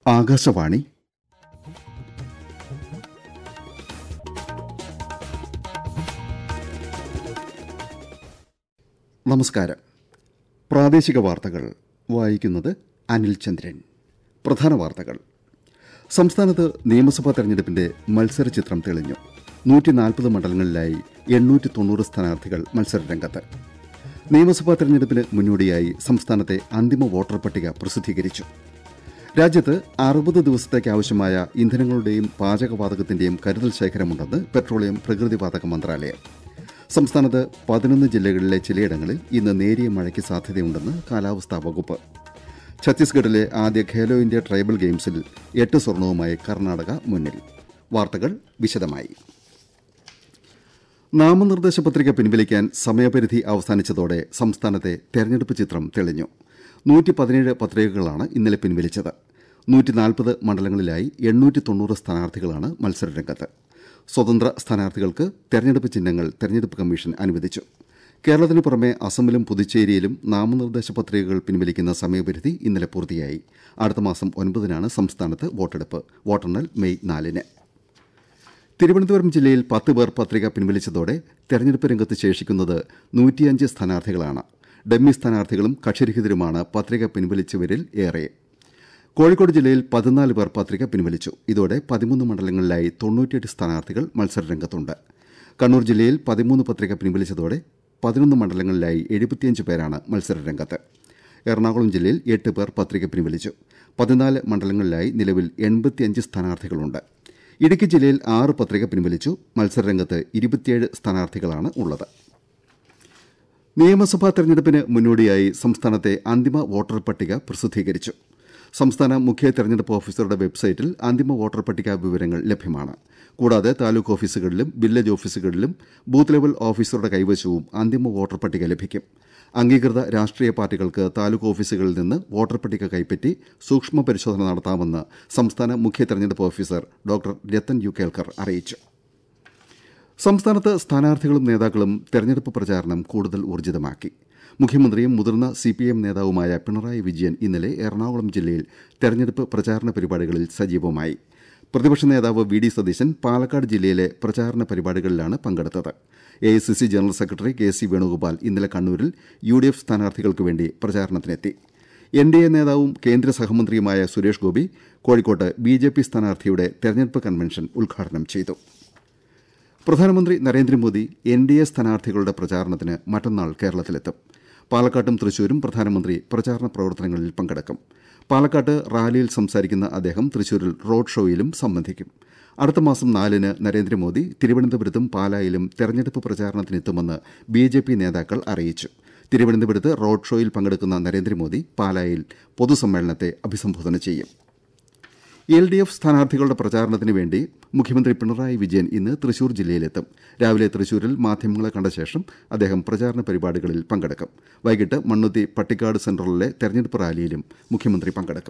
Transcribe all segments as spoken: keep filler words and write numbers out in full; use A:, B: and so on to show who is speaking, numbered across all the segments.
A: ആകാശവാണി. നമസ്കാരം. പ്രാദേശിക വാർത്തകൾ വായിക്കുന്നത് അനിൽ ചന്ദ്രൻ. പ്രധാന വാർത്തകൾ. സംസ്ഥാനത്ത് നിയമസഭാ തെരഞ്ഞെടുപ്പിന്റെ മത്സരചിത്രം തെളിഞ്ഞു. നൂറ്റി നാൽപ്പത് മണ്ഡലങ്ങളിലായി എണ്ണൂറ്റി തൊണ്ണൂറ് സ്ഥാനാർത്ഥികൾ മത്സരരംഗത്ത്. നിയമസഭാ തെരഞ്ഞെടുപ്പിന് മുന്നോടിയായി സംസ്ഥാനത്തെ അന്തിമ വോട്ടർ പട്ടിക പ്രസിദ്ധീകരിച്ചു. രാജ്യത്ത് അറുപത് ദിവസത്തേക്ക് ആവശ്യമായ ഇന്ധനങ്ങളുടെയും പാചകവാതകത്തിന്റെയും കരുതൽ ശേഖരമുണ്ടെന്ന് പെട്രോളിയം പ്രകൃതിവാതക മന്ത്രാലയം. സംസ്ഥാനത്ത് പതിനൊന്ന് ജില്ലകളിലെ ചിലയിടങ്ങളിൽ ഇന്ന് നേരിയ മഴയ്ക്ക് സാധ്യതയുണ്ടെന്ന് കാലാവസ്ഥാ വകുപ്പ്. ഛത്തീസ്ഗഡിലെ ആദ്യ ഖേലോ ഇന്ത്യ ട്രൈബൽ ഗെയിംസിൽ എട്ട് സ്വർണവുമായി കർണാടക മുന്നിൽ. വാർത്തകൾ വിശദമായി. നാമനിർദ്ദേശ പത്രിക പിൻവലിക്കാൻ സമയപരിധി അവസാനിച്ചതോടെ സംസ്ഥാനത്തെ തെരഞ്ഞെടുപ്പ് ചിത്രം തെളിഞ്ഞു. നൂറ്റി പതിനേഴ് പത്രികകളാണ് ഇന്നലെ പിൻവലിച്ചത്. നൂറ്റി നാൽപ്പത് മണ്ഡലങ്ങളിലായി എണ്ണൂറ്റി തൊണ്ണൂറ് സ്ഥാനാർത്ഥികളാണ് മത്സരരംഗത്ത്. സ്വതന്ത്ര സ്ഥാനാർത്ഥികൾക്ക് തെരഞ്ഞെടുപ്പ് ചിഹ്നങ്ങൾ തെരഞ്ഞെടുപ്പ് കമ്മീഷൻ അനുവദിച്ചു. കേരളത്തിനു പുറമെ അസമിലും പുതുച്ചേരിയിലും നാമനിർദ്ദേശ പത്രികകൾ പിൻവലിക്കുന്ന സമയപരിധി ഇന്നലെ പൂർത്തിയായി. അടുത്ത മാസം ഒൻപതിനാണ് സംസ്ഥാനത്ത് വോട്ടെടുപ്പ്. വോട്ടെണ്ണൽ മെയ് നാലിന്. തിരുവനന്തപുരം ജില്ലയിൽ പത്ത് പേർ പത്രിക പിൻവലിച്ചതോടെ തെരഞ്ഞെടുപ്പ് രംഗത്ത് ശേഷിക്കുന്നത് നൂറ്റിയഞ്ച് സ്ഥാനാർത്ഥികളാണ്. ഡമ്മി സ്ഥാനാർത്ഥികളും കക്ഷിരഹിതരുമാണ് പത്രിക പിൻവലിച്ചവരിൽ ഏറെ. കോഴിക്കോട് ജില്ലയിൽ പതിനാല് പേർ പത്രിക പിൻവലിച്ചു. ഇതോടെ പതിമൂന്ന് മണ്ഡലങ്ങളിലായി തൊണ്ണൂറ്റിയെട്ട് സ്ഥാനാർത്ഥികൾ മത്സരരംഗത്തുണ്ട്. കണ്ണൂർ ജില്ലയിൽ പതിമൂന്ന് പത്രിക പിൻവലിച്ചതോടെ പതിനൊന്ന് മണ്ഡലങ്ങളിലായി എഴുപത്തിയഞ്ച് പേരാണ് മത്സരരംഗത്ത്. എറണാകുളം ജില്ലയിൽ എട്ട് പേർ പത്രിക പിൻവലിച്ചു. പതിനാല് മണ്ഡലങ്ങളിലായി നിലവിൽ എൺപത്തിയഞ്ച് സ്ഥാനാർത്ഥികളുണ്ട്. ഇടുക്കി ജില്ലയിൽ ആറ് പത്രിക പിൻവലിച്ചു. മത്സരരംഗത്ത് ഇരുപത്തിയേഴ് സ്ഥാനാർത്ഥികളാണ് ഉള്ളത്. നിയമസഭാ തെരഞ്ഞെടുപ്പിന് മുന്നോടിയായി സംസ്ഥാനത്തെ അന്തിമ വോട്ടർ പട്ടിക പ്രസിദ്ധീകരിച്ചു. സംസ്ഥാന മുഖ്യ തെരഞ്ഞെടുപ്പ് ഓഫീസറുടെ വെബ്സൈറ്റിൽ അന്തിമ വോട്ടർ പട്ടിക വിവരങ്ങൾ ലഭ്യമാണ്. കൂടാതെ താലൂക്ക് ഓഫീസുകളിലും വില്ലേജ് ഓഫീസുകളിലും ബൂത്ത് ലെവൽ ഓഫീസറുടെ കൈവശവും അന്തിമ വോട്ടർ പട്ടിക ലഭിക്കും. അംഗീകൃത രാഷ്ട്രീയ പാർട്ടികൾക്ക് താലൂക്ക് ഓഫീസുകളിൽ നിന്ന് വോട്ടർ പട്ടിക കൈപ്പറ്റി സൂക്ഷ്മ പരിശോധന നടത്താമെന്ന് സംസ്ഥാന മുഖ്യ തെരഞ്ഞെടുപ്പ് officer doctor Rathan U Kelkar അറിയിച്ചു. സംസ്ഥാനത്ത് സ്ഥാനാർത്ഥികളും നേതാക്കളും തെരഞ്ഞെടുപ്പ് പ്രചാരണം കൂടുതൽ ഊർജിതമാക്കി. മുഖ്യമന്ത്രിയും മുതിർന്ന സിപിഐഎം നേതാവുമായ പിണറായി വിജയൻ ഇന്നലെ എറണാകുളം ജില്ലയിൽ തെരഞ്ഞെടുപ്പ് പ്രചാരണ പരിപാടികളിൽ സജീവമായി. പ്രതിപക്ഷ നേതാവ് വി ഡി സതീശൻ പാലക്കാട് ജില്ലയിലെ പ്രചാരണ പരിപാടികളിലാണ് പങ്കെടുത്തത്. A I C C general secretary K C Venugopal ഇന്നലെ കണ്ണൂരിൽ യു ഡി എഫ് സ്ഥാനാർത്ഥികൾക്ക് വേണ്ടി പ്രചാരണത്തിനെത്തി. എൻ ഡി എ നേതാവും കേന്ദ്ര സഹമന്ത്രിയുമായ സുരേഷ് ഗോപി കോഴിക്കോട്ട് ബി ജെ പി സ്ഥാനാർത്ഥിയുടെ തെരഞ്ഞെടുപ്പ് കൺവെൻഷൻ ഉദ്ഘാടനം ചെയ്തു. പ്രധാനമന്ത്രി നരേന്ദ്രമോദി എൻ ഡി എ സ്ഥാനാർത്ഥികളുടെ പ്രചാരണത്തിന് മറ്റന്നാൾ കേരളത്തിലെത്തും. പാലക്കാട്ടും തൃശൂരും പ്രധാനമന്ത്രി പ്രചാരണ പ്രവർത്തനങ്ങളിൽ പങ്കെടുക്കും. പാലക്കാട്ട് റാലിയിൽ സംസാരിക്കുന്ന അദ്ദേഹം തൃശൂരിൽ റോഡ് ഷോയിലും സംബന്ധിക്കും. അടുത്ത മാസം നാലിന് നരേന്ദ്രമോദി തിരുവനന്തപുരത്തും പാലായിലും തെരഞ്ഞെടുപ്പ് പ്രചാരണത്തിനെത്തുമെന്ന് ബി ജെ പി നേതാക്കൾ അറിയിച്ചു. തിരുവനന്തപുരത്ത് റോഡ് ഷോയിൽ പങ്കെടുക്കുന്ന നരേന്ദ്രമോദി പാലായിൽ പൊതുസമ്മേളനത്തെ അഭിസംബോധന ചെയ്യും. എൽ ഡി എഫ് സ്ഥാനാർത്ഥികളുടെ പ്രചാരണത്തിന് വേണ്ടി മുഖ്യമന്ത്രി പിണറായി വിജയൻ ഇന്ന് തൃശൂർ ജില്ലയിലെത്തും. രാവിലെ തൃശൂരിൽ മാധ്യമങ്ങളെ കണ്ട ശേഷം അദ്ദേഹം പ്രചാരണ പരിപാടികളിൽ പങ്കെടുക്കും. വൈകിട്ട് മണ്ണുത്തി പട്ടിക്കാട് സെന്ററിലെ തെരഞ്ഞെടുപ്പ് റാലിയിലും മുഖ്യമന്ത്രി പങ്കെടുക്കും.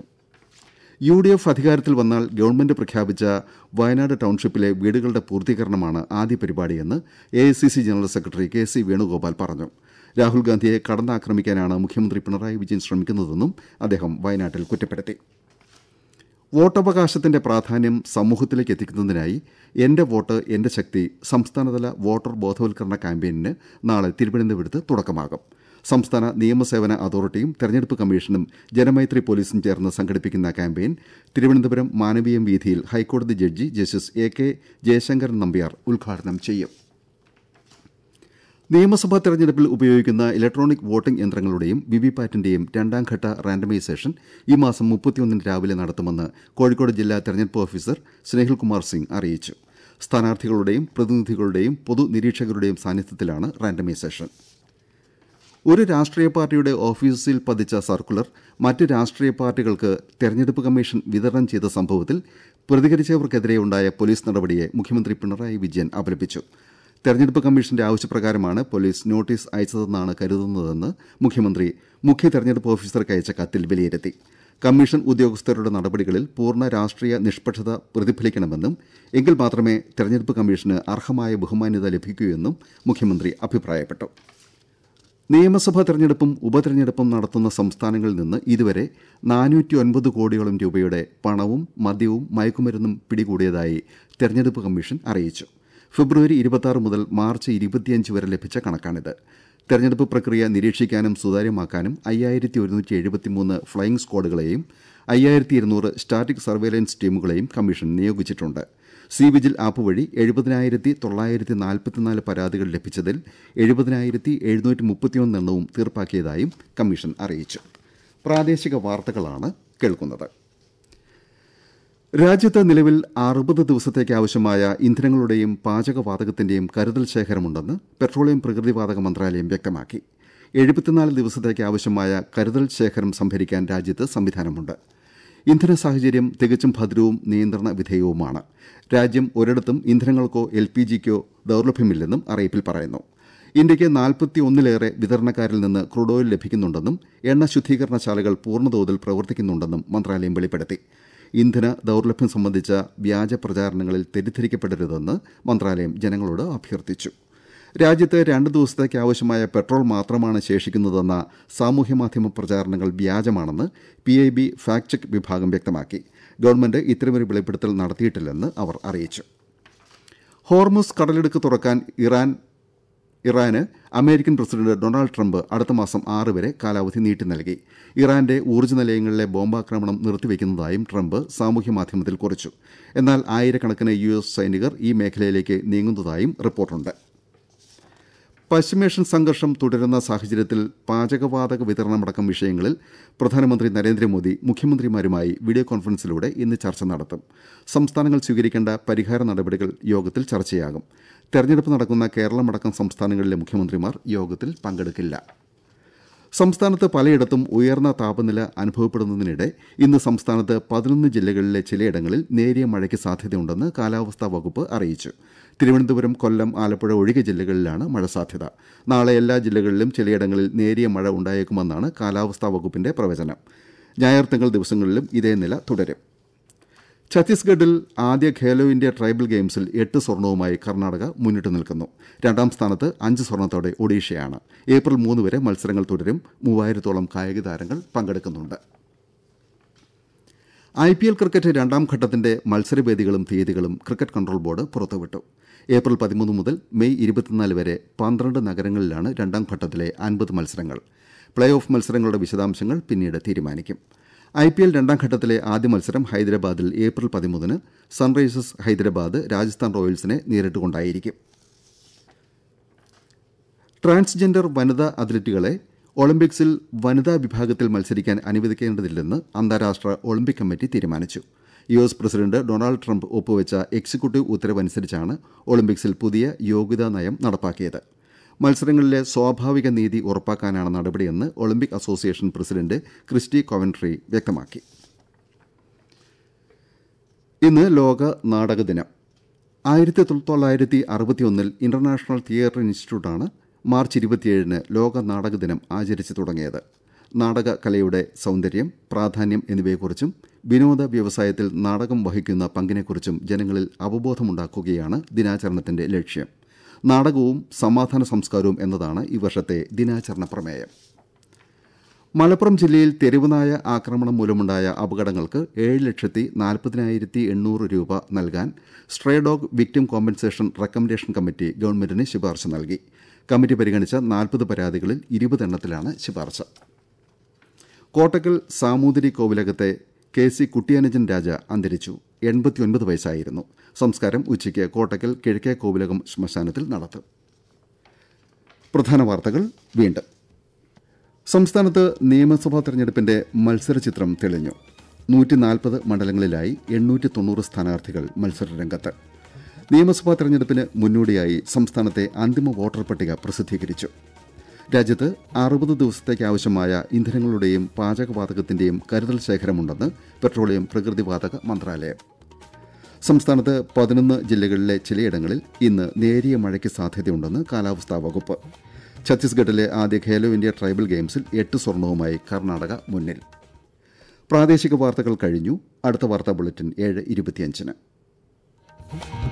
A: യു ഡി എഫ് അധികാരത്തിൽ വന്നാൽ ഗവൺമെന്റ് പ്രഖ്യാപിച്ച വയനാട് ടൌൺഷിപ്പിലെ വീടുകളുടെ പൂർത്തീകരണമാണ് ആദ്യ പരിപാടിയെന്ന് A I C C general secretary K C Venugopal പറഞ്ഞു. രാഹുൽ ഗാന്ധിയെ കടന്നാക്രമിക്കാനാണ് മുഖ്യമന്ത്രി പിണറായി വിജയൻ ശ്രമിക്കുന്നതെന്നും അദ്ദേഹം വയനാട്ടിൽ കുറ്റപ്പെടുത്തി. വോട്ടവകാശത്തിന്റെ പ്രാധാന്യം സമൂഹത്തിലേക്ക് എത്തിക്കുന്നതിനായി എന്റെ വോട്ട് എന്റെ ശക്തി സംസ്ഥാനതല വോട്ടർ ബോധവൽക്കരണ ക്യാമ്പയിനിന് നാളെ തിരുവനന്തപുരത്ത് തുടക്കമാകും. സംസ്ഥാന നിയമസേവന അതോറിറ്റിയും തെരഞ്ഞെടുപ്പ് കമ്മീഷനും ജനമൈത്രി പോലീസും ചേർന്ന് സംഘടിപ്പിക്കുന്ന ക്യാമ്പയിൻ തിരുവനന്തപുരം മാനവീയം വീഥിയിൽ ഹൈക്കോടതി judge justice A K Jayasankaran Nambiar ഉദ്ഘാടനം ചെയ്യും. നിയമസഭാ തെരഞ്ഞെടുപ്പിൽ ഉപയോഗിക്കുന്ന ഇലക്ട്രോണിക് വോട്ടിംഗ് യന്ത്രങ്ങളുടെയും വിവിപാറ്റിന്റെയും രണ്ടാംഘട്ട റാൻഡമൈസേഷൻ ഈ മാസം മുപ്പത്തിയൊന്നിന് രാവിലെ നടത്തുമെന്ന് കോഴിക്കോട് ജില്ലാ തെരഞ്ഞെടുപ്പ് ഓഫീസർ സ്നേഹിൽ കുമാർ സിംഗ് അറിയിച്ചു. സ്ഥാനാർത്ഥികളുടെയും പ്രതിനിധികളുടെയും പൊതു നിരീക്ഷകരുടെയും സാന്നിധ്യത്തിലാണ് റാൻഡമൈസേഷൻ. ഒരു രാഷ്ട്രീയ പാർട്ടിയുടെ ഓഫീസിൽ പതിച്ച സർക്കുലർ മറ്റ് രാഷ്ട്രീയ പാർട്ടികൾക്ക് തെരഞ്ഞെടുപ്പ് കമ്മീഷൻ വിതരണം ചെയ്ത സംഭവത്തിൽ പ്രതികരിച്ചവർക്കെതിരെയുണ്ടായ പോലീസ് നടപടിയെ മുഖ്യമന്ത്രി പിണറായി വിജയൻ അപലപിച്ചു. തെരഞ്ഞെടുപ്പ് കമ്മീഷന്റെ ആവശ്യപ്രകാരമാണ് പോലീസ് നോട്ടീസ് അയച്ചതെന്നാണ് കരുതുന്നതെന്ന് മുഖ്യമന്ത്രി മുഖ്യ തെരഞ്ഞെടുപ്പ് ഓഫീസർക്ക് അയച്ച കത്തിൽ വിലയിരുത്തി. കമ്മീഷൻ ഉദ്യോഗസ്ഥരുടെ നടപടികളിൽ പൂർണ്ണ രാഷ്ട്രീയ നിഷ്പക്ഷത പ്രതിഫലിക്കണമെന്നും എങ്കിൽ മാത്രമേ തെരഞ്ഞെടുപ്പ് കമ്മീഷന് അർഹമായ ബഹുമാന്യത ലഭിക്കൂ എന്നും മുഖ്യമന്ത്രി അഭിപ്രായപ്പെട്ടു. നിയമസഭാ തെരഞ്ഞെടുപ്പും ഉപതെരഞ്ഞെടുപ്പും നടത്തുന്ന സംസ്ഥാനങ്ങളിൽ നിന്ന് ഇതുവരെ നാനൂറ്റി ഒൻപത് കോടിയോളം രൂപയുടെ പണവും മദ്യവും മയക്കുമരുന്നും പിടികൂടിയതായി തെരഞ്ഞെടുപ്പ് കമ്മീഷൻ അറിയിച്ചു. ഫെബ്രുവരി ഇരുപത്തിയാറ് മുതൽ മാർച്ച് ഇരുപത്തിയഞ്ച് വരെ ലഭിച്ച കണക്കാണിത്. തെരഞ്ഞെടുപ്പ് പ്രക്രിയ നിരീക്ഷിക്കാനും സുതാര്യമാക്കാനും അയ്യായിരത്തി ഒരുന്നൂറ്റി എഴുപത്തിമൂന്ന് ഫ്ളൈയിംഗ് സ്ക്വാഡുകളെയും അയ്യായിരത്തി ഇരുന്നൂറ് സ്റ്റാറ്റിക് സർവൈലൻസ് ടീമുകളെയും കമ്മീഷൻ നിയോഗിച്ചിട്ടുണ്ട്. സി വിജിൽ ആപ്പ് വഴി എഴുപതിനായിരത്തി തൊള്ളായിരത്തി നാൽപ്പത്തിനാല് പരാതികൾ ലഭിച്ചതിൽ എഴുപതിനായിരത്തി എഴുന്നൂറ്റി മുപ്പത്തിയൊന്ന് എണ്ണവും തീർപ്പാക്കിയതായും കമ്മീഷൻ അറിയിച്ചു. പ്രാദേശിക വാർത്തകളാണ് കേൾക്കുന്നത്. രാജ്യത്ത് നിലവിൽ അറുപത് ദിവസത്തേക്ക് ആവശ്യമായ ഇന്ധനങ്ങളുടെയും പാചകവാതകത്തിന്റെയും കരുതൽ ശേഖരമുണ്ടെന്ന് പെട്രോളിയം പ്രകൃതിവാതക മന്ത്രാലയം വ്യക്തമാക്കി. എഴുപത്തിനാല് ദിവസത്തേക്ക് ആവശ്യമായ കരുതൽ ശേഖരം സംഭരിക്കാൻ രാജ്യത്ത് സംവിധാനമുണ്ട്. ഇന്ധന സാഹചര്യം തികച്ചും ഭദ്രവും നിയന്ത്രണ വിധേയവുമാണ്. രാജ്യം ഒരിടത്തും ഇന്ധനങ്ങൾക്കോ എൽ പി ജിക്കോ ദൌർലഭ്യമില്ലെന്നും അറിയിപ്പിൽ പറയുന്നു. ഇന്ത്യയ്ക്ക് നാൽപ്പത്തിയൊന്നിലേറെ വിതരണക്കാരിൽ നിന്ന് ക്രൂഡ് ഓയിൽ ലഭിക്കുന്നുണ്ടെന്നും എണ്ണ ശുദ്ധീകരണശാലകൾ പൂർണ്ണതോതിൽ പ്രവർത്തിക്കുന്നുണ്ടെന്നും മന്ത്രാലയം വെളിപ്പെടുത്തി. ഇന്ധന ദൌർലഭ്യം സംബന്ധിച്ച വ്യാജ പ്രചാരണങ്ങളിൽ തെറ്റിദ്ധരിക്കപ്പെടരുതെന്ന് മന്ത്രാലയം ജനങ്ങളോട് അഭ്യർത്ഥിച്ചു. രാജ്യത്ത് രണ്ട് ദിവസത്തേക്ക് ആവശ്യമായ പെട്രോൾ മാത്രമാണ് ശേഷിക്കുന്നതെന്ന സാമൂഹ്യമാധ്യമ പ്രചാരണങ്ങൾ വ്യാജമാണെന്ന് P I B fact check വിഭാഗം വ്യക്തമാക്കി. ഗവൺമെന്റ് ഇത്തരമൊരു വെളിപ്പെടുത്തൽ നടത്തിയിട്ടില്ലെന്ന് അവർ അറിയിച്ചു. ഹോർമുസ് കടലിടുക്ക് തുറക്കാൻ ഇറാൻ ഇറാന് അമേരിക്കൻ പ്രസിഡന്റ് ഡൊണാൾഡ് ട്രംപ് അടുത്ത മാസം ആറ് വരെ കാലാവധി നീട്ടി നൽകി. ഇറാന്റെ ഊർജ്ജ നിലയങ്ങളിലെ ബോംബാക്രമണം നിർത്തിവെക്കുന്നതായും ട്രംപ് സാമൂഹ്യമാധ്യമത്തിൽ കുറിച്ചു. എന്നാൽ ആയിരക്കണക്കിന് യു എസ് സൈനികർ ഈ മേഖലയിലേക്ക് നീങ്ങുന്നതായും റിപ്പോർട്ടുണ്ട്. പശ്ചിമേഷ്യൻ സംഘർഷം തുടരുന്ന സാഹചര്യത്തിൽ പാചകവാതക വിതരണമടക്കം വിഷയങ്ങളിൽ പ്രധാനമന്ത്രി നരേന്ദ്രമോദി മുഖ്യമന്ത്രിമാരുമായി വീഡിയോ കോൺഫറൻസിലൂടെ ഇന്ന് ചർച്ച നടത്തും. സംസ്ഥാനങ്ങൾ സ്വീകരിക്കേണ്ട പരിഹാര നടപടികൾ യോഗത്തിൽ ചർച്ചയാകും. തെരഞ്ഞെടുപ്പ് നടക്കുന്ന കേരളമടക്കം സംസ്ഥാനങ്ങളിലെ മുഖ്യമന്ത്രിമാർ യോഗത്തിൽ പങ്കെടുക്കില്ല. സംസ്ഥാനത്ത് പലയിടത്തും ഉയർന്ന താപനില അനുഭവപ്പെടുന്നതിനിടെ ഇന്ന് സംസ്ഥാനത്ത് പതിനൊന്ന് ജില്ലകളിലെ ചിലയിടങ്ങളിൽ നേരിയ മഴയ്ക്ക് സാധ്യതയുണ്ടെന്ന് കാലാവസ്ഥാ വകുപ്പ് അറിയിച്ചു. തിരുവനന്തപുരം, കൊല്ലം, ആലപ്പുഴ ഒഴികെ ജില്ലകളിലാണ് മഴ സാധ്യത. നാളെ എല്ലാ ജില്ലകളിലും ചിലയിടങ്ങളിൽ നേരിയ മഴ ഉണ്ടായേക്കുമെന്നാണ് കാലാവസ്ഥാ വകുപ്പിന്റെ പ്രവചനം. ഞായർ, തിങ്കൾ ദിവസങ്ങളിലും ഇതേ നില തുടരും. ഛത്തീസ്ഗഡിൽ ആദ്യ ഖേലോ ഇന്ത്യ ട്രൈബൽ ഗെയിംസിൽ എട്ട് സ്വർണവുമായി കർണാടക മുന്നിട്ട് നിൽക്കുന്നു. രണ്ടാം സ്ഥാനത്ത് അഞ്ച് സ്വർണത്തോടെ ഒഡീഷയാണ്. ഏപ്രിൽ മൂന്ന് വരെ മത്സരങ്ങൾ തുടരും. മൂവായിരത്തോളം കായിക താരങ്ങൾ പങ്കെടുക്കുന്നുണ്ട്. ഐ പി എൽ ക്രിക്കറ്റ് രണ്ടാം ഘട്ടത്തിന്റെ മത്സരവേദികളും തീയതികളും ക്രിക്കറ്റ് കൺട്രോൾ ബോർഡ് പുറത്തുവിട്ടു. ഏപ്രിൽ പതിമൂന്ന് മുതൽ മെയ് ഇരുപത്തിനാല് വരെ പന്ത്രണ്ട് നഗരങ്ങളിലാണ് രണ്ടാം ഘട്ടത്തിലെ അൻപത് മത്സരങ്ങൾ. പ്ലേ ഓഫ് മത്സരങ്ങളുടെ വിശദാംശങ്ങൾ പിന്നീട് തീരുമാനിക്കും. ഐ പി എൽ രണ്ടാം ഘട്ടത്തിലെ ആദ്യ മത്സരം ഹൈദരാബാദിൽ ഏപ്രിൽ പതിമൂന്നിന് സൺറൈസേഴ്സ് ഹൈദരാബാദ് രാജസ്ഥാൻ റോയൽസിനെ നേരിട്ടുകൊണ്ടായിരിക്കും. ട്രാൻസ്ജെൻഡർ വനിതാ അത്ലറ്റുകളെ ഒളിമ്പിക്സിൽ വനിതാ വിഭാഗത്തിൽ മത്സരിക്കാൻ അനുവദിക്കേണ്ടതില്ലെന്ന് അന്താരാഷ്ട്ര ഒളിമ്പിക് കമ്മിറ്റി തീരുമാനിച്ചു. U S president Donald Trump ഒപ്പുവെച്ച എക്സിക്യൂട്ടീവ് ഉത്തരവനുസരിച്ചാണ് ഒളിമ്പിക്സിൽ പുതിയ യോഗ്യതാ നയം നടപ്പാക്കിയത്. മത്സരങ്ങളിലെ സ്വാഭാവിക നീതി ഉറപ്പാക്കാനാണ് നടപടിയെന്ന് Olympic association president Kirsty Coventry വ്യക്തമാക്കി. ഇന്ന് ലോക നാടക ദിനം. ആയിരത്തി തൊള്ളായിരത്തി അറുപത്തിയൊന്നിൽ ഇന്റർനാഷണൽ തിയേറ്റർ ഇൻസ്റ്റിറ്റ്യൂട്ടാണ് മാർച്ച് ഇരുപത്തിയേഴിന് ലോക നാടക ദിനം ആചരിച്ചു തുടങ്ങിയത്. നാടക കലയുടെ സൗന്ദര്യം, പ്രാധാന്യം എന്നിവയെക്കുറിച്ചും വിനോദ വ്യവസായത്തിൽ നാടകം വഹിക്കുന്ന പങ്കിനെക്കുറിച്ചും ജനങ്ങളിൽ അവബോധമുണ്ടാക്കുകയാണ് ദിനാചരണത്തിന്റെ ലക്ഷ്യം. നാടകവും സമാധാന സംസ്കാരവും എന്നതാണ് ഈ വർഷത്തെ ദിനാചരണ പ്രമേയം. മലപ്പുറം ജില്ലയിൽ തെരുവുനായ ആക്രമണം മൂലമുണ്ടായ അപകടങ്ങൾക്ക് ഏഴ് ലക്ഷത്തി നാൽപ്പതിനായിരത്തി എണ്ണൂറ് രൂപ നൽകാൻ stray dog victim compensation recommendation committee ഗവൺമെന്റിന് ശുപാർശ നൽകി. കമ്മിറ്റി പരിഗണിച്ച നാൽപ്പത് പരാതികളിൽ ഇരുപത് എണ്ണത്തിലാണ് ശുപാർശ. കോട്ടക്കൽ സാമൂതിരി കോവിലകത്തെ കെ സി കുട്ടിയാനജൻ രാജ അന്തരിച്ചു. എൺപത്തിയൊൻപത് വയസ്സായിരുന്നു. സംസ്കാരം ഉച്ചയ്ക്ക് കോട്ടക്കൽ കിഴക്കേ കോവിലകം ശ്മശാനത്തിൽ നടത്തും. പ്രധാന വാർത്തകൾ വീണ്ടും. സംസ്ഥാനത്ത് നിയമസഭാ തെരഞ്ഞെടുപ്പിന്റെ മത്സരചിത്രം തെളിഞ്ഞു. നൂറ്റി നാൽപ്പത് മണ്ഡലങ്ങളിലായി എണ്ണൂറ്റി തൊണ്ണൂറ് സ്ഥാനാർത്ഥികൾ മത്സരരംഗത്ത്. നിയമസഭാ തെരഞ്ഞെടുപ്പിന് മുന്നോടിയായി സംസ്ഥാനത്തെ അന്തിമ വോട്ടർ പട്ടിക പ്രസിദ്ധീകരിച്ചു. രാജ്യത്ത് അറുപത് ദിവസത്തേക്ക് ആവശ്യമായ ഇന്ധനങ്ങളുടെയും പാചകവാതകത്തിന്റെയും കരുതൽ ശേഖരമുണ്ടെന്ന് പെട്രോളിയം പ്രകൃതിവാതക മന്ത്രാലയം. സംസ്ഥാനത്ത് പതിനൊന്ന് ജില്ലകളിലെ ചിലയിടങ്ങളിൽ ഇന്ന് നേരിയ മഴയ്ക്ക് സാധ്യതയുണ്ടെന്ന് കാലാവസ്ഥാ വകുപ്പ്. ഛത്തീസ്ഗഡിലെ ആദ്യ ഖേലോ ഇന്ത്യ ട്രൈബൽ ഗെയിംസിൽ എട്ട് സ്വർണവുമായി കർണാടക മുന്നിൽ. പ്രാദേശിക വാർത്തകൾ കഴിഞ്ഞു. അടുത്ത വാർത്താ ബുള്ളറ്റിൻ ഏഴ് ഇരുപത്തിയഞ്ചിന്.